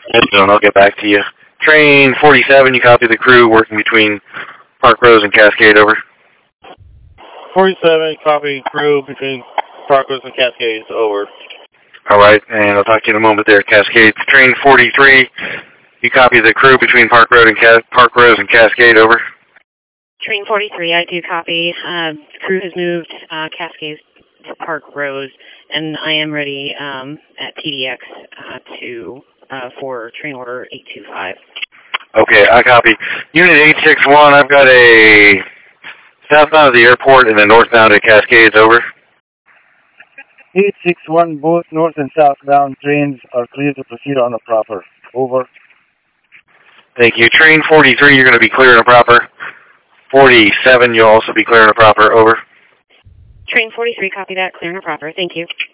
And I'll get back to you. Train 47, you copy the crew working between Park Rose and Cascade, over. 47, copy crew between Park Rose and Cascades, over. All right, and I'll talk to you in a moment there, Cascade. Train 43, you copy the crew between Park Rose and Cascade, over. Train 43, I do copy. Crew has moved Cascades to Park Rose, and I am ready at TDX for train order 825. Okay, I copy. Unit 861, I've got a southbound of the airport and then northbound at Cascades, over. 861, both north and southbound trains are clear to proceed on a proper. Over. Thank you. Train 43, you're going to be clear and a proper. 47, you'll also be clear and a proper, over. Train 43, copy that, clear and proper. Thank you.